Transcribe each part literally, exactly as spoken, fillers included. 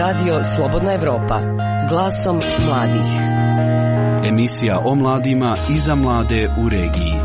Radio Slobodna Evropa, glasom mladih. Emisija o mladima i za mlade u regiji.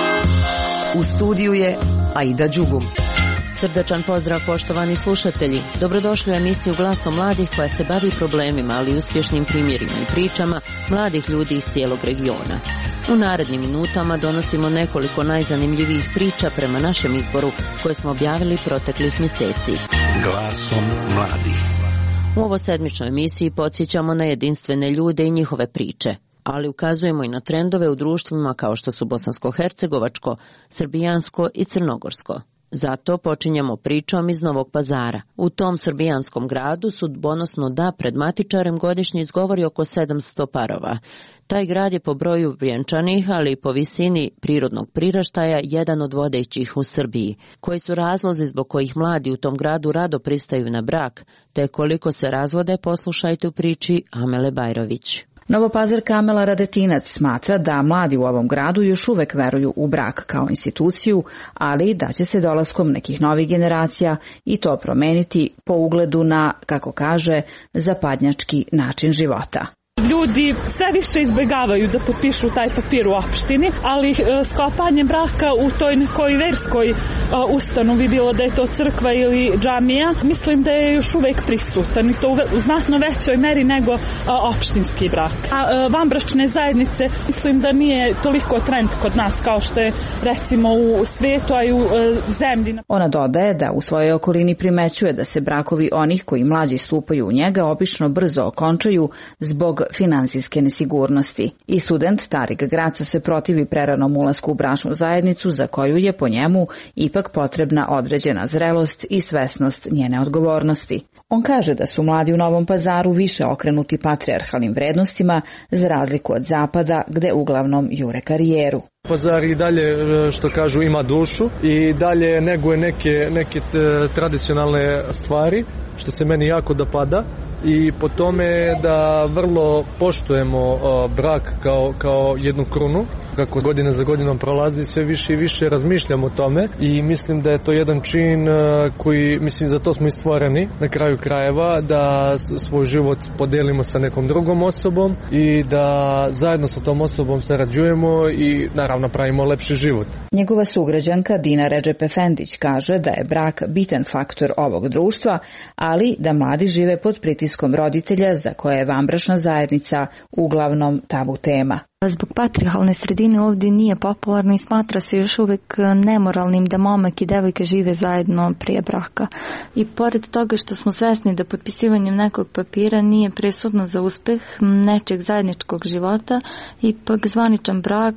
U studiju je Aida Đugum. Srdačan pozdrav poštovani slušatelji. Dobrodošli u emisiju Glasom mladih koja se bavi problemima, ali i uspješnim primjerima i pričama mladih ljudi iz cijelog regiona. U narednim minutama donosimo nekoliko najzanimljivijih priča prema našem izboru koje smo objavili proteklih mjeseci. Glasom mladih. U ovo sedmičnoj emisiji podsjećamo na jedinstvene ljude i njihove priče, ali ukazujemo i na trendove u društvima kao što su bosansko-hercegovačko, srbijansko i crnogorsko. Zato počinjemo pričom iz Novog Pazara. U tom srbijanskom gradu sudbonosno da pred matičarem godišnje izgovori oko sedamsto parova. Taj grad je po broju vjenčanih, ali i po visini prirodnog priraštaja jedan od vodećih u Srbiji. Koji su razlozi zbog kojih mladi u tom gradu rado pristaju na brak, te koliko se razvode, poslušajte u priči Amele Bajrović. Novopazarka Amela Radetinac smatra da mladi u ovom gradu još uvek veruju u brak kao instituciju, ali da će se dolaskom nekih novih generacija i to promeniti po ugledu na, kako kaže, zapadnjački način života. Ljudi sve više izbjegavaju da potpišu taj papir u opštini, ali sklapanjem braka u toj nekoj verskoj ustanovi, bilo da je to crkva ili džamija, mislim da je još uvek prisutan i to u znatno većoj meri nego opštinski brak. A vanbračne zajednice mislim da nije toliko trend kod nas kao što je recimo u svijetu, a i u zemlji. Ona dodaje da u svojoj okolini primećuje da se brakovi onih koji mlađi stupaju u njega obično brzo okončaju zbog finansijske nesigurnosti. I student Tarik Graca se protivi preranom ulasku u bračnu zajednicu za koju je po njemu ipak potrebna određena zrelost i svesnost njene odgovornosti. On kaže da su mladi u Novom Pazaru više okrenuti patrijarhalnim vrednostima za razliku od zapada gde uglavnom jure karijeru. Pazar i dalje, što kažu, ima dušu i dalje neguje neke, neke tradicionalne stvari, što se meni jako dopada. I po tome da vrlo poštujemo brak kao, kao jednu krunu. Kako godina za godinom prolazi, sve više i više razmišljamo o tome i mislim da je to jedan čin koji, mislim, za to smo i stvoreni na kraju krajeva, da svoj život podelimo sa nekom drugom osobom i da zajedno sa tom osobom sarađujemo i naravno pravimo lepši život. Njegova sugrađanka Dina Redžep Efendić kaže da je brak bitan faktor ovog društva, ali da mladi žive pod pritiskom roditelja za koje je vanbračna zajednica uglavnom tabu tema. Zbog patrijarhalne sredine ovdje nije popularno i smatra se još uvijek nemoralnim da momak i devojka žive zajedno prije braka. I pored toga što smo svesni da potpisivanjem nekog papira nije presudno za uspeh nečeg zajedničkog života, ipak zvaničan brak,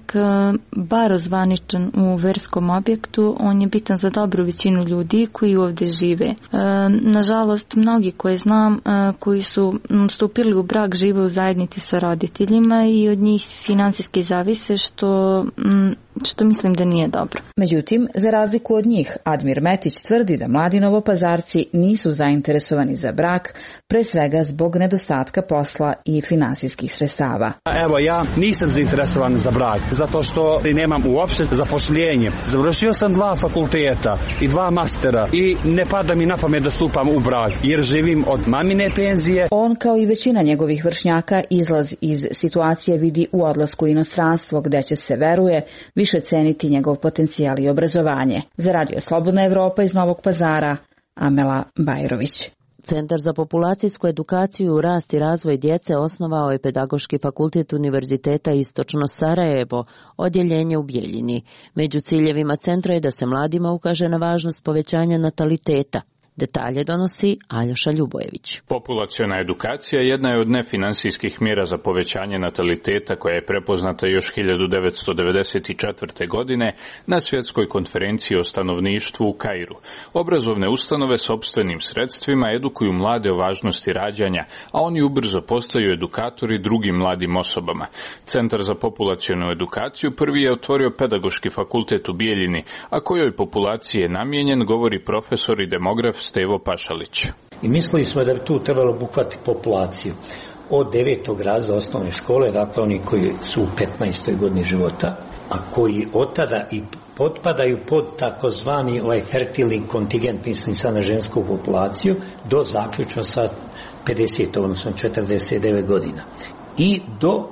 bar ozvaničan u verskom objektu, on je bitan za dobru većinu ljudi koji ovdje žive. Nažalost, mnogi koje znam koji su stupili u brak žive u zajednici sa roditeljima i od njih finansijski zavise, što, što mislim da nije dobro. Međutim, za razliku od njih, Admir Metić tvrdi da mladi Novopazarci nisu zainteresovani za brak, pre svega zbog nedostatka posla i finansijskih sredstava. Evo, ja nisam zainteresovan za brak, zato što nemam uopšte zapošljenje. Završio sam dva fakulteta i dva mastera i ne pada mi na pamet da stupam u brak, jer živim od mamine penzije. On, kao i većina njegovih vršnjaka, izlaz iz situacije vidi u odlasku u inostranstvo, gde će se, veruje, više ceniti njegov potencijal i obrazovanje. Za Radio Slobodna Evropa iz Novog Pazara, Amela Bajrović. Centar za populacijsku edukaciju, rast i razvoj djece osnovao je Pedagoški fakultet Univerziteta Istočno Sarajevo, odjeljenje u Bijeljini. Među ciljevima centra je da se mladima ukaže na važnost povećanja nataliteta. Detalje donosi Aljoša Ljubojević. Populaciona edukacija jedna je od nefinansijskih mjera za povećanje nataliteta koja je prepoznata još hiljadu devetsto devedeset četvrte. godine na svjetskoj konferenciji o stanovništvu u Kairu. Obrazovne ustanove sopstvenim sredstvima edukuju mlade o važnosti rađanja, a oni ubrzo postaju edukatori drugim mladim osobama. Centar za populacionu edukaciju prvi je otvorio Pedagoški fakultet u Bijeljini, a kojoj populaciji je namijenjen, govori profesor i demograf Stevo Pašalić. I mislili smo da bi tu trebalo obuhvatiti populaciju od devetog razreda osnovne škole, dakle oni koji su u petnaestoj godini života, a koji od tada i potpadaju pod takozvani ovaj fertilni kontingent, mislim sad na žensku populaciju, do zaključno sa pedeset, odnosno četrdeset devet godina. I do e,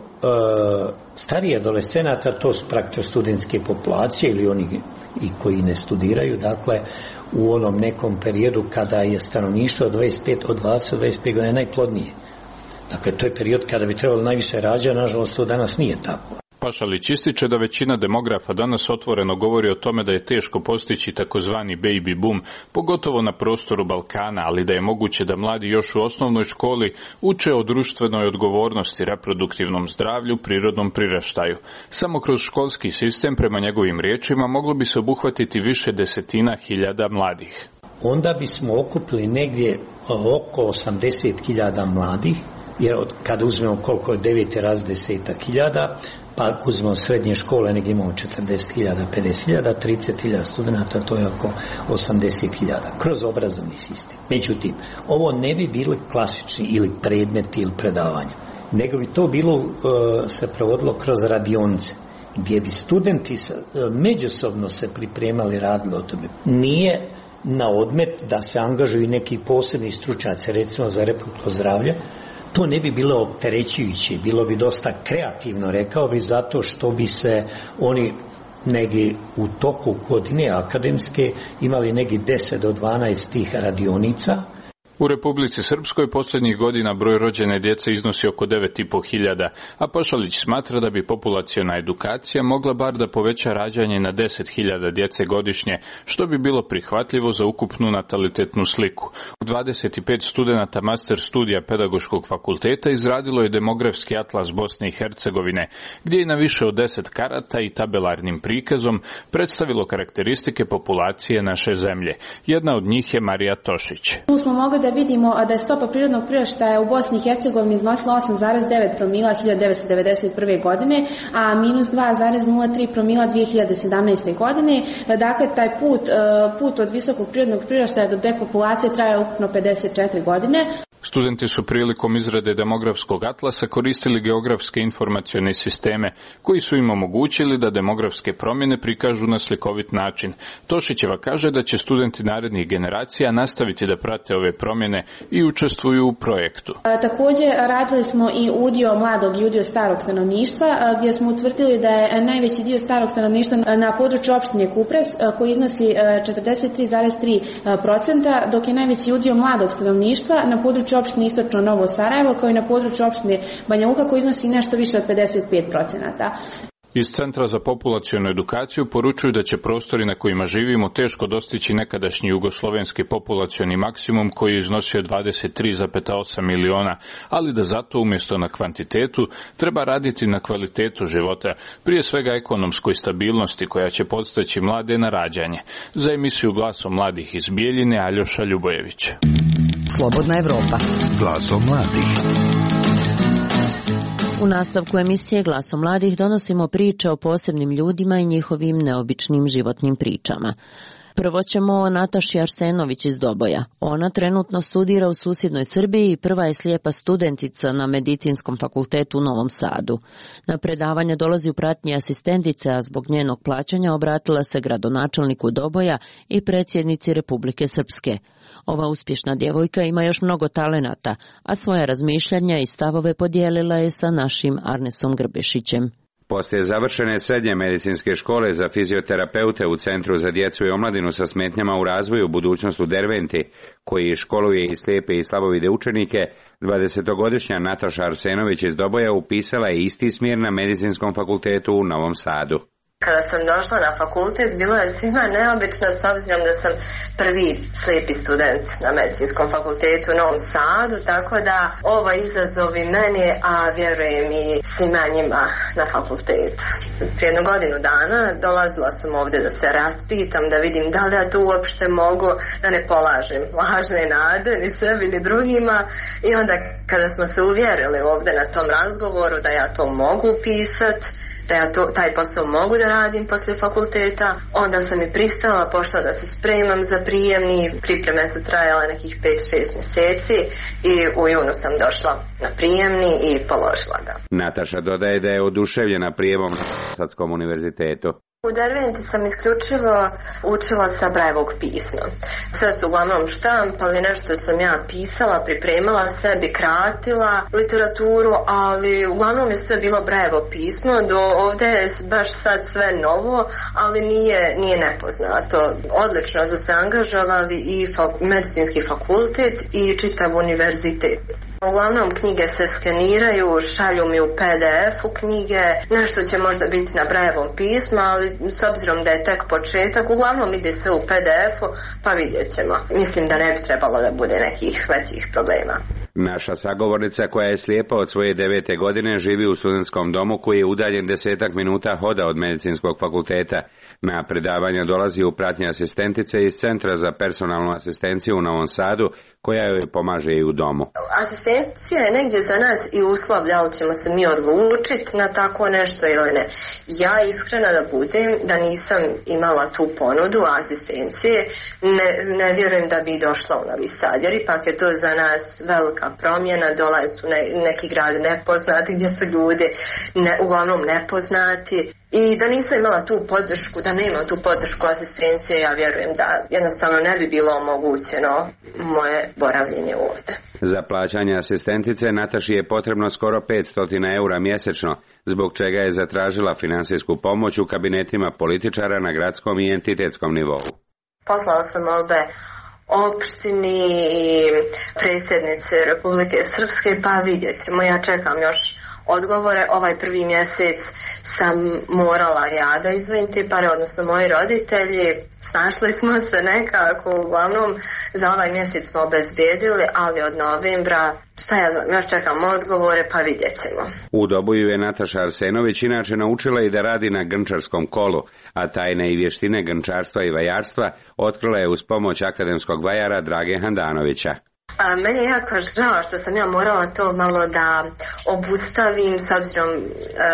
starije adolescenata, to su praktično studentske populacije ili oni i koji ne studiraju, dakle u onom nekom periodu kada je stanovništvo od dvadeset pet, od dvadeset do dvadeset pet godina najplodnije. Dakle, to je period kada bi trebalo najviše rađa, nažalost to danas nije tako. Pašalić ističe da većina demografa danas otvoreno govori o tome da je teško postići takozvani baby boom, pogotovo na prostoru Balkana, ali da je moguće da mladi još u osnovnoj školi uče o društvenoj odgovornosti, reproduktivnom zdravlju, prirodnom priraštaju. Samo kroz školski sistem, prema njegovim riječima, moglo bi se obuhvatiti više desetina hiljada mladih. Onda bismo okupili negdje oko osamdeset hiljada mladih, jer kada uzmemo koliko je deveti raz desetak hiljada, pa ako uzmemo srednje škole, negdje imamo četrdeset hiljada, pedeset hiljada, trideset hiljada studenta, to je oko osamdeset hiljada, kroz obrazovni sistem. Međutim, ovo ne bi bili klasični ili predmeti ili predavanja, nego bi to bilo, uh, se provodilo kroz radionice, gdje bi studenti uh, međusobno se pripremali, radili o tome. Nije na odmet da se angažuju neki posebni stručnjaci, recimo za reproduktivno zdravlje. To ne bi bilo opterećujuće, bilo bi dosta kreativno, rekao bi, zato što bi se oni negdje u toku godine akademske imali negdje deset do dvanaest tih radionica. U Republici Srpskoj posljednjih godina broj rođene djece iznosi oko devet i po hiljada, a Pašalić smatra da bi populaciona edukacija mogla bar da poveća rađanje na deset hiljada djece godišnje, što bi bilo prihvatljivo za ukupnu natalitetnu sliku. dvadeset pet studenata master studija Pedagoškog fakulteta izradilo je demografski atlas Bosne i Hercegovine, gdje je na više od deset karata i tabelarnim prikazom predstavilo karakteristike populacije naše zemlje. Jedna od njih je Marija Tošić. Tu smo mogli da vidimo da je stopa prirodnog priraštaja u Bosni i Hercegovini iznosila osam zarez devet promila hiljadu devetsto devedeset prve. godine, a minus dva zarez nula tri promila dvije hiljade sedamnaeste. godine. Dakle, taj put, put od visokog prirodnog priraštaja do depopulacije traje ukupno pedeset četiri godine. Studenti su prilikom izrade demografskog atlasa koristili geografske informacione sisteme koji su im omogućili da demografske promjene prikažu na slikovit način. Tošićeva kaže da će studenti narednih generacija nastaviti da prate ove promjene i učestvuju u projektu. A, također radili smo i udio mladog i udio starog stanovništva, a, gdje smo utvrdili da je najveći dio starog stanovništva na području opštine Kupres a, koji iznosi četrdeset tri zarez tri procenta, dok je najveći udio mladog stanovništva na području opštine Istočno Novo Sarajevo, kao i na području opštine Banja Luka, koji iznosi nešto više od pedeset pet procenata. Iz Centra za populacionu edukaciju poručuju da će prostori na kojima živimo teško dostići nekadašnji jugoslovenski populacioni maksimum koji je iznosio dvadeset tri zarez osam miliona, ali da zato umjesto na kvantitetu treba raditi na kvalitetu života, prije svega ekonomskoj stabilnosti koja će podstaći mlade na rađanje. Za emisiju Glasom mladih iz Bijeljine, Aljoša Ljubojević. Slobodna Evropa. Glasom mladih. U nastavku emisije Glasom mladih donosimo priče o posebnim ljudima i njihovim neobičnim životnim pričama. Prvo ćemo o Nataši Arsenović iz Doboja. Ona trenutno studira u susjednoj Srbiji i prva je slijepa studentica na Medicinskom fakultetu u Novom Sadu. Na predavanje dolazi u pratnji asistentice, a zbog njenog plaćanja obratila se gradonačelniku Doboja i predsjednici Republike Srpske. Ova uspješna djevojka ima još mnogo talenata, a svoja razmišljanja i stavove podijelila je sa našim Arnesom Grbešićem. Poslije završene srednje medicinske škole za fizioterapeute u Centru za djecu i omladinu sa smetnjama u razvoju budućnost u Derventi, koji školuje i slijepe i slabovide učenike, dvadesetogodišnja Nataša Arsenović iz Doboja upisala je isti smjer na Medicinskom fakultetu u Novom Sadu. Kada sam došla na fakultet, bilo je svima neobično s obzirom da sam prvi slijepi student na Medicinskom fakultetu u Novom Sadu, tako da ovo izazov i meni, a vjerujem i svima njima na fakultetu. Prije jednu godinu dana dolazila sam ovdje da se raspitam, da vidim da li ja to uopšte mogu, da ne polažem lažne nade ni sebi ni drugima, i onda kada smo se uvjerili ovdje na tom razgovoru da ja to mogu pisati, da ja to, taj posao mogu da radim poslije fakulteta, onda sam i pristala, pošla da se spremam za prijemni. Pripreme su trajale nekih pet šest mjeseci i u junu sam došla na prijemni i položila ga. Nataša dodaje da je oduševljena prijemom na Sadskom univerzitetu. U Derventi sam isključivo učila sa Brajevog pisma. Sve su uglavnom štampali, nešto sam ja pisala, pripremala sebi, kratila literaturu, ali uglavnom je sve bilo Brajevo pismo. Do ovdje je baš sad sve novo, ali nije, nije nepoznato. Odlično su se angažovali i fak- medicinski fakultet i čitav univerzitet. Uglavnom knjige se skeniraju, šalju mi u P D F-u knjige, nešto će možda biti na Brajevom pismu, ali s obzirom da je tek početak, uglavnom ide sve u P D F-u, pa vidjet ćemo. Mislim da ne bi trebalo da bude nekih većih problema. Naša sagovornica koja je slijepa od svoje devete godine živi u studentskom domu koji je udaljen desetak minuta hoda od medicinskog fakulteta. Na predavanja dolazi u pratnji asistentice iz Centra za personalnu asistenciju u Novom Sadu koja joj pomaže i u domu. Asistencija je negdje za nas i uslov da li ćemo se mi odlučiti na tako nešto ili ne. Ja iskrena da budem da nisam imala tu ponudu asistencije, ne, ne vjerujem da bi došla u Novi Sad, jer ipak je to za nas velika promjena, dolaze su ne, neki grad nepoznati gdje su ljudi ne, uglavnom nepoznati. I da nisam imala tu podršku, da nemam tu podršku asistencije, ja vjerujem da jednostavno ne bi bilo omogućeno moje boravljenje ovdje. Za plaćanje asistentice Nataši je potrebno skoro petsto eura mjesečno, zbog čega je zatražila finansijsku pomoć u kabinetima političara na gradskom i entitetskom nivou. Poslala sam molbe opštini i predsjednice Republike Srpske, pa vidjet ćemo, ja čekam još odgovore. Ovaj prvi mjesec sam morala ja da izdvojim te pare, odnosno moji roditelji. Snašli smo se nekako, uglavnom za ovaj mjesec smo obezbijedili, ali od novembra, šta ja znam, još čekam odgovore, pa vidjet ćemo. U Doboju je Nataša Arsenović inače naučila i da radi na grnčarskom kolu, a tajne i vještine grnčarstva i vajarstva otkrila je uz pomoć akademskog vajara Drage Handanovića. A, meni je jako žao što sam ja morala to malo da obustavim s obzirom e,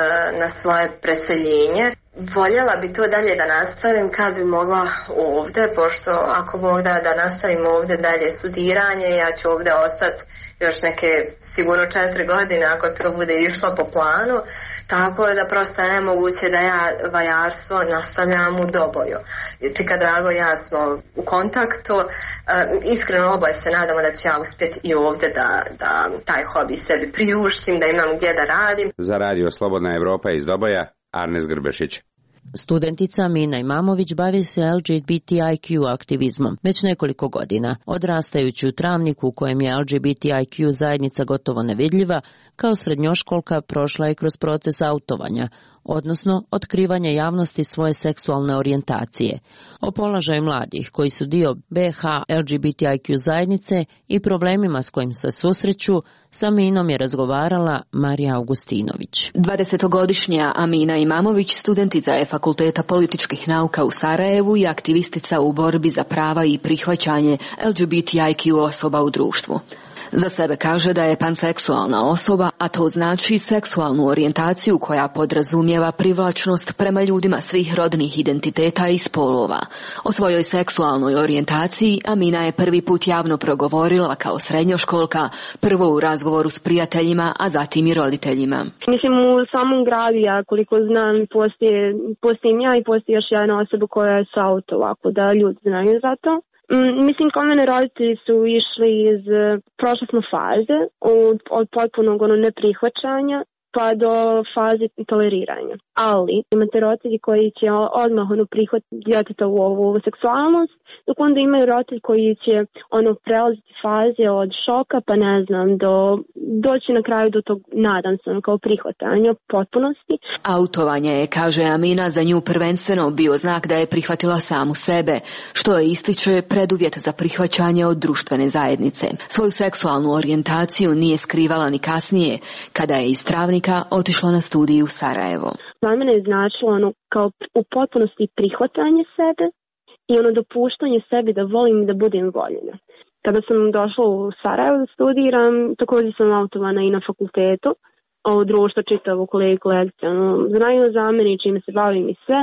na svoje preseljenje. Voljela bi to dalje da nastavim kad bi mogla ovdje, pošto ako Bog da da nastavim ovdje dalje studiranje, ja ću ovdje ostati još neke sigurno četiri godine ako to bude išlo po planu, tako da prosto je nemoguće da ja vajarstvo nastavljam u Doboju. Čika Drago, ja smo u kontaktu, e, iskreno oboje se nadamo da ću ja uspjeti i ovdje da, da taj hobi sebi priuštim, da imam gdje da radim. Za radio Slobodna Evropa iz Doboja, Arnes Grbešić. Studentica Mina Imamović bavi se L G B T I Q aktivizmom već nekoliko godina. Odrastajući u Travniku u kojem je L G B T I Q zajednica gotovo nevidljiva, kao srednjoškolka prošla je kroz proces autovanja, odnosno otkrivanja javnosti svoje seksualne orijentacije. O položaju mladih koji su dio B H L G B T I Q zajednice i problemima s kojim se susreću, sa Minom je razgovarala Marija Augustinović. dvadesetogodišnja Amina Imamović studentica je Fakulteta političkih nauka u Sarajevu i aktivistica u borbi za prava i prihvaćanje L G B T I Q osoba u društvu. Za sebe kaže da je panseksualna osoba, a to znači seksualnu orijentaciju koja podrazumijeva privlačnost prema ljudima svih rodnih identiteta i spolova. O svojoj seksualnoj orijentaciji Amina je prvi put javno progovorila kao srednjoškolka, prvo u razgovoru s prijateljima, a zatim i roditeljima. Mislim, u samom gradu, ja koliko znam, postoje, postojim ja i postoji još jedna osoba koja je sa auto, ovako da ljudi znaju za to. Mislim, kao mene roditelji su išli iz prošle faze od, od potpunog ono neprihvaćanja pa do faze toleriranja. Ali imate roditelji koji će odmah ono prihvatiti djetetovu ovu seksualnost, dok onda imaju roditelji koji će ono prelaziti faze od šoka pa ne znam do doći na kraju do tog, nadam se, ono, kao prihvatanja potpunosti. Autovanje je, kaže Amina, za nju prvenstveno bio znak da je prihvatila samu sebe, što je, ističe, preduvjet za prihvaćanje od društvene zajednice. Svoju seksualnu orijentaciju nije skrivala ni kasnije, kada je iz Travnika otišla na studij u Sarajevo. Za mene je značilo ono kao u potpunosti prihvatanje sebe i ono dopuštanje sebi da volim da budem voljena. Kada sam došla u Sarajevo da studiram, također sam autovana i na fakultetu, ovo društvo čitavo kolege kolegice, ono, znaju za mene i čime se bavim i sve.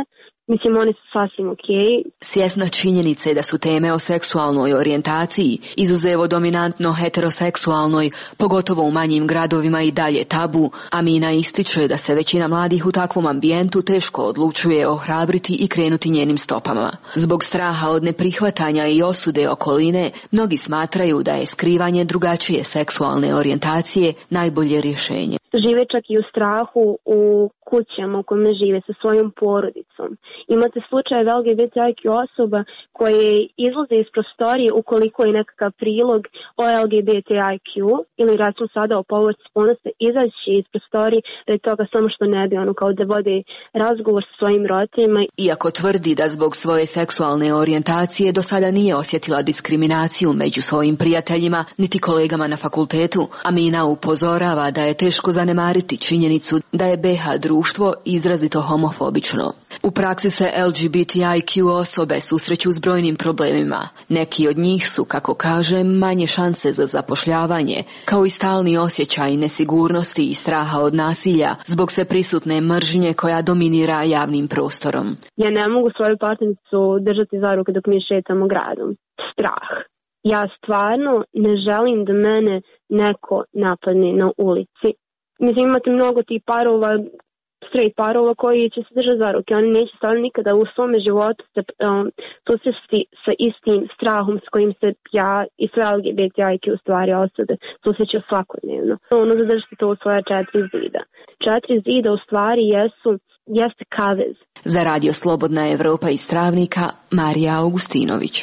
mislim, one su sasvim okej. Svjesna činjenice da su teme o seksualnoj orijentaciji, izuzevo dominantno heteroseksualnoj, pogotovo u manjim gradovima i dalje tabu, Amina ističe da se većina mladih u takvom ambijentu teško odlučuje ohrabriti i krenuti njenim stopama. Zbog straha od neprihvatanja i osude okoline, mnogi smatraju da je skrivanje drugačije seksualne orijentacije najbolje rješenje. Žive čak i u strahu u kućama u kojima žive sa svojom porodicom. Imate slučajeve L G B T I Q osoba koje izlaze iz prostorije ukoliko je nekakav prilog o L G B T I Q ili recimo sada o povorci spolnosti, izaći iz prostorije radi toga samo što ne bi ono kao da vode razgovor sa svojim roditeljima. Iako tvrdi da zbog svoje seksualne orijentacije do sada nije osjetila diskriminaciju među svojim prijateljima niti kolegama na fakultetu, Amina upozorava da je teško zanemariti činjenicu da je B H društvo izrazito homofobično. U praksi se L G B T I Q osobe susreću s brojnim problemima. Neki od njih su, kako kaže, manje šanse za zapošljavanje, kao i stalni osjećaj nesigurnosti i straha od nasilja zbog sve prisutne mržnje koja dominira javnim prostorom. Ja ne mogu svoju partnericu držati za ruke dok mi šetamo gradom. Strah. Ja stvarno ne želim da mene neko napadne na ulici. Mislim, imate mnogo tih parova, straight parova koji će se držati za ruke. Oni neće stvarno nikada u svome životu se um, susresti sa istim strahom s kojim se ja i sve L G B T I Q stvari osobe susreću svakodnevno. Ono zadržite to u svoja četiri zida. Četiri zida u stvari jesu, jeste kavez. Za Radio Slobodna Evropa iz Travnika, Marija Augustinović.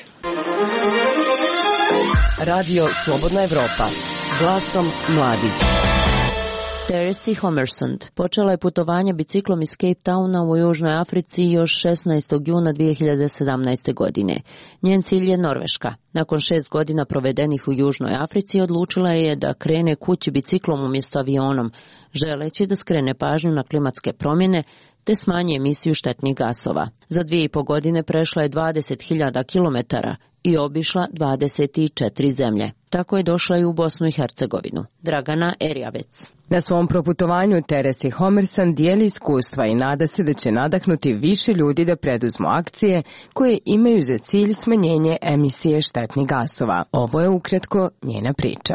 Radio Slobodna Evropa, glasom mladih. Teresi Homersund počela je putovanje biciklom iz Cape Towna u Južnoj Africi još šesnaestog juna dvije hiljade sedamnaeste. godine. Njen cilj je Norveška. Nakon šest godina provedenih u Južnoj Africi odlučila je da krene kući biciklom umjesto avionom, želeći da skrene pažnju na klimatske promjene te smanji emisiju štetnih gasova. Za dvije i po godine prešla je dvadeset hiljada kilometara i obišla dvadeset četiri zemlje. Tako je došla i u Bosnu i Hercegovinu. Dragana Erjavec. Na svom proputovanju Teresi Homersund dijeli iskustva i nada se da će nadahnuti više ljudi da preduzmu akcije koje imaju za cilj smanjenje emisije štetnih gasova. Ovo je ukratko njena priča.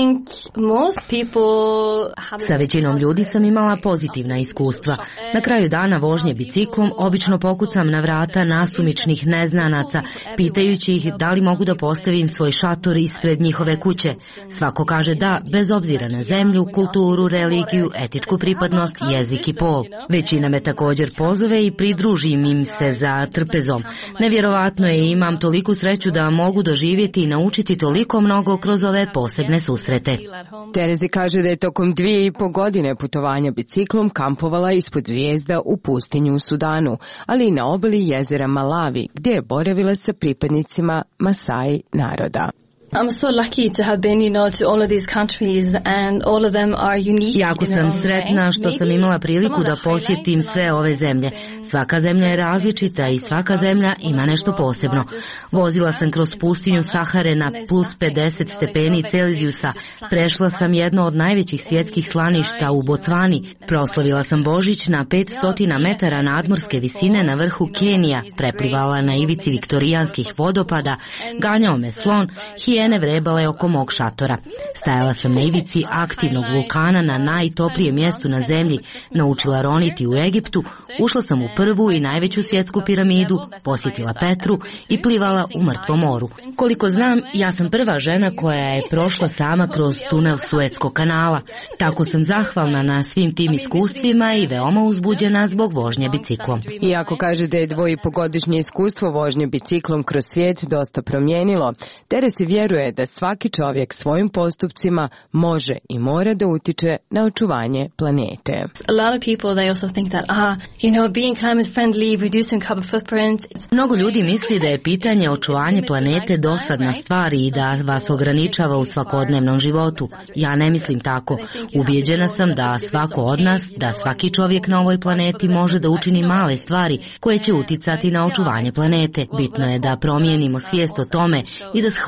Sa većinom ljudi sam imala pozitivna iskustva. Na kraju dana vožnje biciklom obično pokucam na vrata nasumičnih neznanaca, pitajući ih da li mogu da postavim svoj šator ispred njihove kuće. Svako kaže da, bez obzira na zemlju, kulturu, religiju, etičku pripadnost, jezik i pol. Većina me također pozove i pridružim im se za trpezom. Nevjerovatno je, imam toliku sreću da mogu doživjeti i naučiti toliko mnogo kroz ove posebne susrete. Terezi kaže da je tokom dvije i po godine putovanja biciklom kampovala ispod zvijezda u pustinju u Sudanu, ali i na obali jezera Malawi, gdje je boravila sa pripadnicima Masai naroda. I'm so lucky to have been, you know, to all of these countries and all of them are unique. Jako sam sretna što sam imala priliku da posjetim sve ove zemlje. Svaka zemlja je različita i svaka zemlja ima nešto posebno. Vozila sam kroz pustinju Sahare na plus pedeset stepeni Celzijusa. Prešla sam jedno od najvećih svjetskih slaništa u Bocvani. Proslavila sam Božić na petsto metara nadmorske visine na vrhu Kenija. Preplivala na ivici viktorijanskih vodopada. Ganjao me slon. Hijene vrebale oko mog šatora. Stajala sam na ivici aktivnog vulkana na najtoplijem mjestu na zemlji, naučila roniti u Egiptu, ušla sam u prvu i najveću svjetsku piramidu, posjetila Petru i plivala u mrtvom moru. Koliko znam, ja sam prva žena koja je prošla sama kroz tunel Suetskog kanala. Tako sam zahvalna na svim tim iskustvima i veoma uzbuđena zbog vožnje biciklom. Iako kaže da je dvojipogodišnje iskustvo vožnje biciklom kroz svijet dosta promijenilo, Teresi vjeruje da svaki čovjek svojim postupcima može i mora da utiče na očuvanje planete. A lot of people they also think that ah, you know, being climate friendly, reducing carbon footprint. Mnogo ljudi misli da je pitanje očuvanje planete dosadna stvar i da vas ograničava u svakodnevnom životu. Ja ne mislim tako. Ubijeđena sam da svako od nas, da svaki čovjek na ovoj planeti može da učini male stvari koje će uticati na očuvanje planete. Bitno je da promijenimo svijest o tome i da shvatimo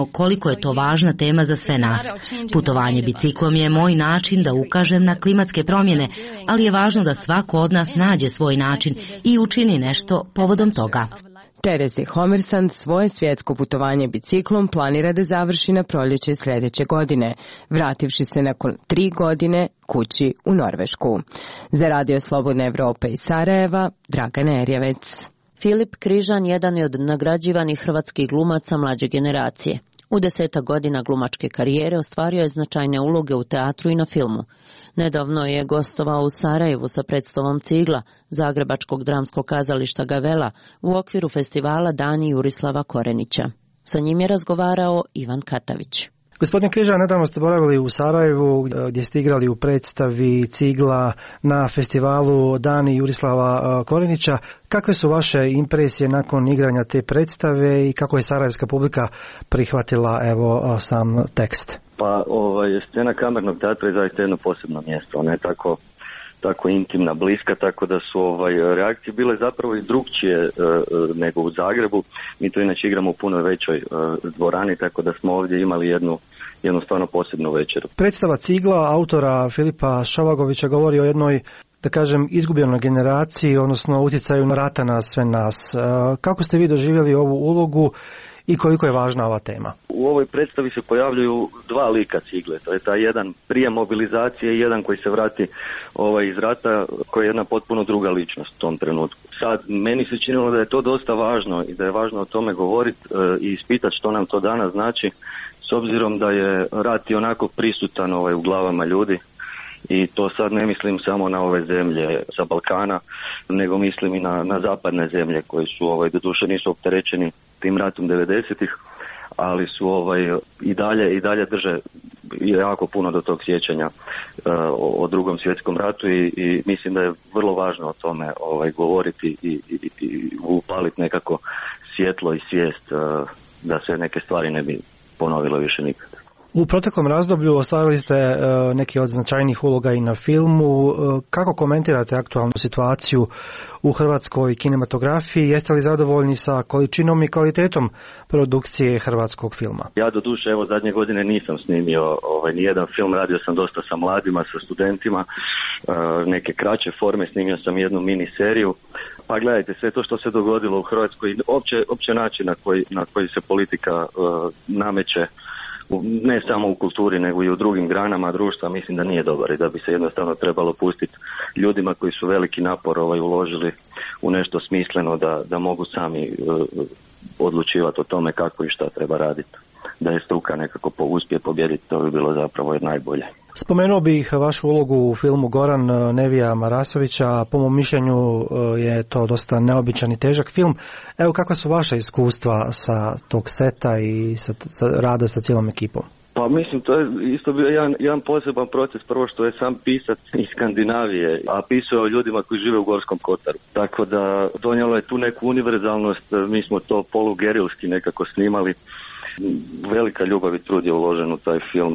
koliko je to važna tema za sve nas. Putovanje biciklom je moj način da ukažem na klimatske promjene, ali je važno da svako od nas nađe svoj način i učini nešto povodom toga. Teresi Homersand svoje svjetsko putovanje biciklom planira da završi na proljeće sljedeće godine, vrativši se nakon tri godine kući u Norvešku. Za Radio Slobodne Evrope iz Sarajeva, Dragana Erjevec. Filip Križan jedan je od nagrađivanih hrvatskih glumaca mlađe generacije. U deseta godina glumačke karijere ostvario je značajne uloge u teatru i na filmu. Nedavno je gostovao u Sarajevu sa predstavom Cigla Zagrebačkog dramskog kazališta Gavela u okviru festivala Dani Jurislava Korenića. Sa njim je razgovarao Ivan Katavić. Gospodine Križan, nedavno ste boravili u Sarajevu gdje ste igrali u predstavi Cigla na festivalu Dani Jurislava Korenića. Kakve su vaše impresije nakon igranja te predstave i kako je sarajevska publika prihvatila evo sam tekst? Pa ovaj, scena kamernog teatra je zaista jedno posebno mjesto. Ona je tako, tako intimna, bliska, tako da su ovaj, reakcije bile zapravo i drugčije e, nego u Zagrebu. Mi to inače igramo u puno većoj e, dvorani, tako da smo ovdje imali jednu, jednu stvarno posebnu večeru. Predstava Cigla autora Filipa Šavagovića govori o jednoj, da kažem, izgubljenoj generaciji, odnosno utjecaju rata na sve nas. E, kako ste vi doživjeli ovu ulogu i koliko je važna ova tema? U ovoj predstavi se pojavljuju dva lika Cigle. To je taj jedan prije mobilizacije i jedan koji se vrati ovaj, iz rata, koji je jedna potpuno druga ličnost u tom trenutku. Sad, meni se činilo da je to dosta važno i da je važno o tome govoriti e, i ispitati što nam to danas znači, s obzirom da je rat i onako prisutan ovaj, u glavama ljudi. I to sad ne mislim samo na ove zemlje sa Balkana, nego mislim i na, na zapadne zemlje koji su, ovaj, doduše nisu opterećeni tim ratom devedesetih, ali su ovaj, i dalje i dalje drže jako puno do tog sjećanja uh, o, o drugom svjetskom ratu i, i mislim da je vrlo važno o tome ovaj, govoriti i, i, i upaliti nekako svjetlo i svijest uh, da se neke stvari ne bi ponovilo više nikad. U proteklom razdoblju ostvarili ste uh, neki od značajnih uloga i na filmu. Uh, kako komentirate aktualnu situaciju u hrvatskoj kinematografiji? Jeste li zadovoljni sa količinom i kvalitetom produkcije hrvatskog filma? Ja do duše, evo, zadnje godine nisam snimio ovaj, nijedan film, radio sam dosta sa mladima, sa studentima, uh, neke kraće forme, snimio sam jednu mini seriju. Pa gledajte, sve to što se dogodilo u Hrvatskoj, opće, opće način na koji, na koji se politika uh, nameće, ne samo u kulturi nego i u drugim granama društva, mislim da nije dobar i da bi se jednostavno trebalo pustiti ljudima koji su veliki napor ovaj, uložili u nešto smisleno da, da mogu sami uh, odlučivati o tome kako i šta treba raditi. Da je struka nekako po, uspije pobijediti, to bi bilo zapravo najbolje. Spomenuo bih vašu ulogu u filmu Goran Nevija Marasovića. Po mom mišljenju je to dosta neobičan i težak film. Evo, kakva su vaša iskustva sa tog seta i sa, sa rada sa cijelom ekipom? Pa mislim, to je isto bio jedan, jedan poseban proces. Prvo što je sam pisac iz Skandinavije, a pisao je o ljudima koji žive u Gorskom Kotaru. Tako da donijelo je tu neku univerzalnost. Mi smo to polugerilski nekako snimali. Velika ljubav i trud je uložen u taj film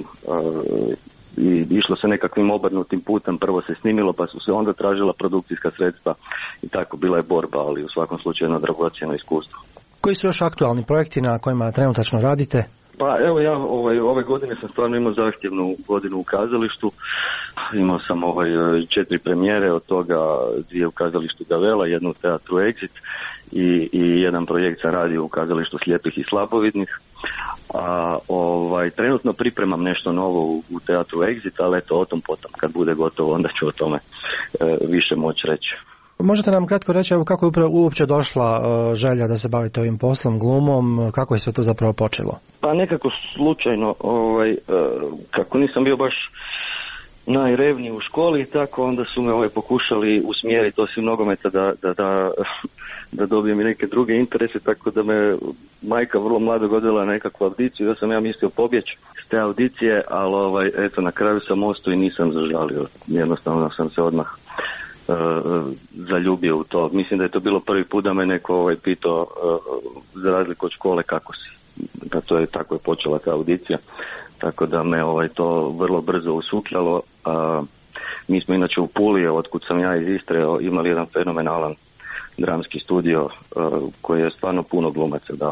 i išlo se nekakvim obrnutim putem. Prvo se snimilo, pa su se onda tražila produkcijska sredstva i tako bila je borba, ali u svakom slučaju jedno dragocjeno iskustvo. Koji su još aktualni projekti na kojima trenutačno radite? Pa evo ja ovaj, ove godine sam stvarno imao zahtjevnu godinu u kazalištu. Imao sam ovaj, četiri premijere, od toga dvije u kazalištu Gavela, jednu u teatru Exit i, i jedan projekt sam radio u kazalištu slijepih i slabovidnih. A ovaj, trenutno pripremam nešto novo u, u teatru Exit, ali eto o tom potom, kad bude gotovo onda ću o tome e, više moći reći. Možete nam kratko reći evo, kako je uopće došla uh, želja da se bavite ovim poslom, glumom, kako je sve to zapravo počelo? Pa nekako slučajno, ovaj, uh, kako nisam bio baš najrevniji u školi i tako, onda su me ovaj, pokušali usmjeriti osim nogometa da, da, da, da dobijem i neke druge interese, tako da me majka vrlo mlado godila na nekakvu audiciju, da sam ja mislio pobjeći s te audicije, ali ovaj, eto, na kraju sam ostao i nisam zažalio, jednostavno sam se odmah Uh, zaljubio u to. Mislim da je to bilo prvi put da me neko ovaj, pitao uh, za razliku od škole kako si. Da to je, tako je počela ta audicija. Tako da me ovaj, to vrlo brzo usukljalo. Uh, mi smo inače u Puli, otkud sam ja iz Istre, imali jedan fenomenalan dramski studio uh, koji je stvarno puno glumaca dao.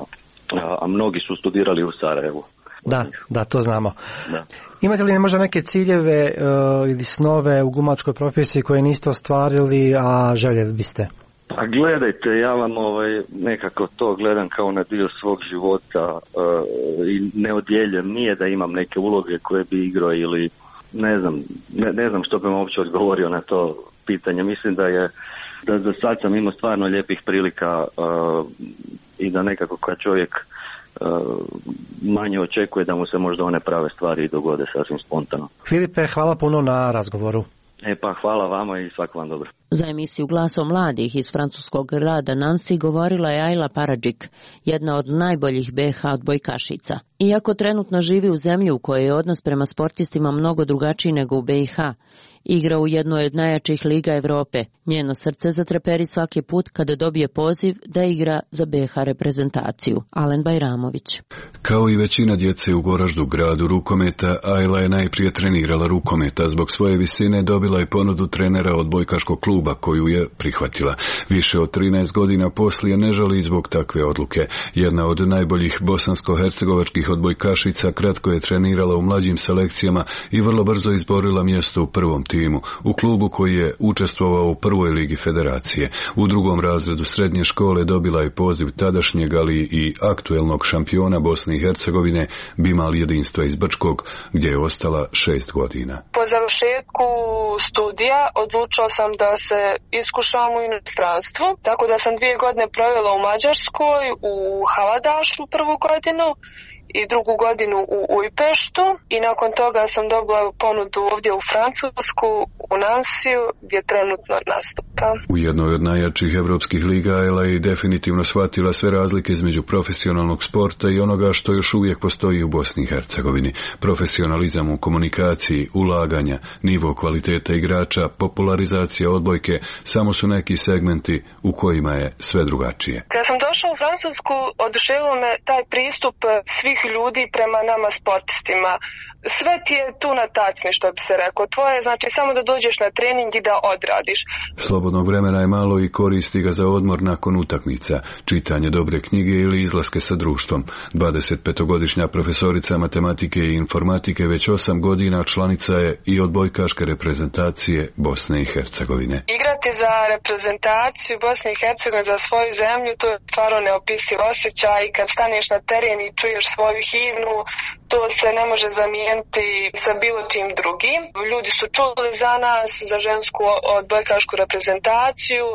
a, a mnogi su studirali u Sarajevu. Da, da, to znamo. Da. Imate li možda neke ciljeve uh, ili snove u glumačkoj profesiji koje niste ostvarili, a željeli biste? Pa gledajte, ja vam ovaj, nekako to gledam kao na dio svog života uh, i ne odjeljujem, nije da imam neke uloge koje bi igrao ili ne znam, ne, ne znam što bih vam uopće odgovorio na to pitanje. Mislim da je, da za sad sam imao stvarno lijepih prilika uh, i da nekako kad čovjek uh, manje očekuje da mu se možda one prave stvari dogode sasvim spontano. Filipe, hvala puno na razgovoru. E pa hvala vama i svako vam dobro. Za emisiju Glasom mladih iz francuskog grada Nancy govorila je Ajla Paradžik, jedna od najboljih B H odbojkašica. Iako trenutno živi u zemlji u kojoj je odnos prema sportistima mnogo drugačiji nego u B i H, igra u jednoj od najjačih liga Evrope. Njeno srce zatreperi svaki put kada dobije poziv da igra za B H reprezentaciju. Alen Bajramović. Kao i većina djece u Goraždu, gradu rukometa, Ajla je najprije trenirala rukometa. Zbog svoje visine dobila je ponudu trenera odbojkaškog kluba koju je prihvatila. Više od trinaest godina poslije ne žali zbog takve odluke. Jedna od najboljih bosansko-hercegovačkih odbojkašica kratko je trenirala u mlađim selekcijama i vrlo brzo izborila mjesto u prvom timu, u klubu koji je učestvovao u prvoj ligi federacije. U drugom razredu srednje škole dobila je poziv tadašnjeg, ali i aktuelnog šampiona Bosne i Hercegovine Bimal Jedinstva iz Brčkog, gdje je ostala šest godina. Po završetku studija odlučila sam da se iskušam u inostranstvu, tako da sam dvije godine provela u Mađarskoj, u Havadašu prvu godinu i drugu godinu u Ujpeštu i nakon toga sam dobila ponudu ovdje u Francusku, u Nansiju, gdje trenutno nastupam. U jednoj od najjačih evropskih liga Ajla je definitivno shvatila sve razlike između profesionalnog sporta i onoga što još uvijek postoji u Bosni i Hercegovini. Profesionalizam u komunikaciji, ulaganja, nivo kvaliteta igrača, popularizacija odbojke samo su neki segmenti u kojima je sve drugačije. Kada sam došla u Francusku, oduševilo me taj pristup svih ljudi prema nama sportistima. Sve ti je tu na tacni, što bi se rekao. Tvoje znači samo da dođeš na trening i da odradiš. Slobodnog vremena je malo i koristi ga za odmor nakon utakmica, čitanje dobre knjige ili izlaske sa društvom. dvadesetpetogodišnja profesorica matematike i informatike već osam godina članica je i odbojkaške reprezentacije Bosne i Hercegovine. Igrati za reprezentaciju Bosne i Hercegovine, za svoju zemlju, to je stvarno neopisiv osjećaj. I kad staneš na teren i čuješ svoju himnu, to se ne može zamijeniti sa bilo čim drugim. Ljudi su čuli za nas, za žensku odbojkašku reprezentaciju,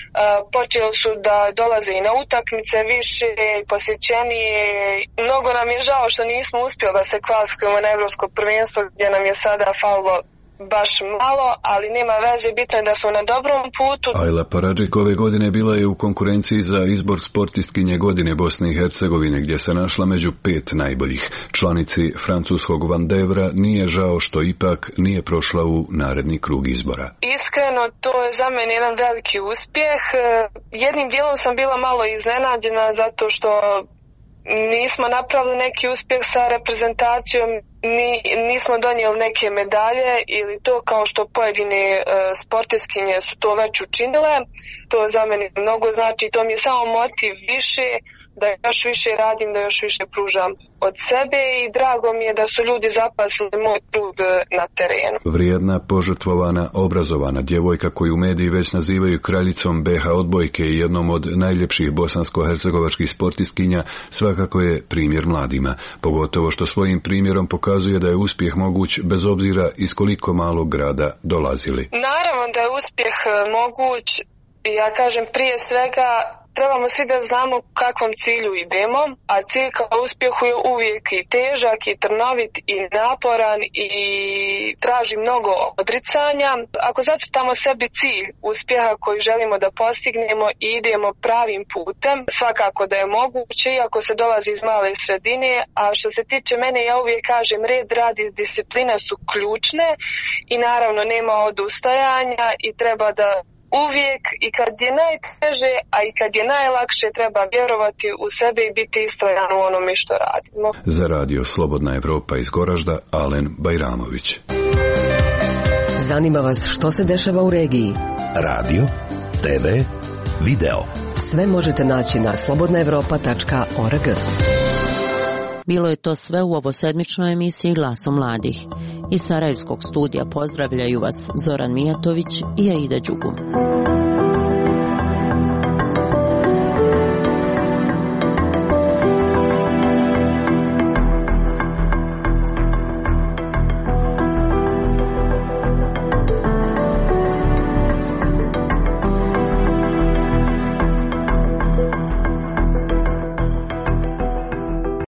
počeli su da dolaze i na utakmice više, posjećenije. Mnogo nam je žao što nismo uspjeli da se kvalifikujemo na Evropsko prvenstvo, gdje nam je sada falilo baš malo, ali nema veze, bitno je da smo na dobrom putu. Ajla Paradžik ove godine bila je u konkurenciji za izbor sportistkinje godine Bosne i Hercegovine, gdje se našla među pet najboljih. Članici francuskog Vandevra nije žao što ipak nije prošla u naredni krug izbora. Iskreno, to je za mene jedan veliki uspjeh. Jednim dijelom sam bila malo iznenađena zato što nismo napravili neki uspjeh sa reprezentacijom, ni, nismo donijeli neke medalje ili to kao što pojedine e, sportistkinje su to već učinile. To za mene mnogo znači, to mi je samo motiv više da još više radim, da još više pružam od sebe i drago mi je da su ljudi zapasili moj trud na terenu. Vrijedna, požrtvovana, obrazovana djevojka koju mediji već nazivaju kraljicom B H odbojke i jednom od najljepših bosansko-hercegovačkih sportistkinja svakako je primjer mladima, pogotovo što svojim primjerom pokazuje da je uspjeh moguć bez obzira iz koliko malog grada dolazili. Naravno da je uspjeh moguć, ja kažem prije svega trebamo svi da znamo u kakvom cilju idemo, a cilj kao uspjehu je uvijek i težak, i trnovit, i naporan, i traži mnogo odricanja. Ako zacrtamo sebi cilj uspjeha koji želimo da postignemo i idemo pravim putem, svakako da je moguće, iako se dolazi iz male sredine, a što se tiče mene, ja uvijek kažem, red, rad i disciplina su ključne i naravno nema odustajanja i treba da uvijek i kad je najteže, a i kad je najlakše, treba vjerovati u sebe i biti istrajan u onome što radimo. Za radio Slobodna Evropa iz Goražda, Alen Bajramović. Zanima vas što se dešava u regiji? Radio, te ve, video. Sve možete naći na slobodna evropa tačka org. Bilo je to sve u ovo sedmičnoj emisiji Glasom mladih. Iz Sarajevskog studija pozdravljaju vas Zoran Mijatović i Aida Đugum.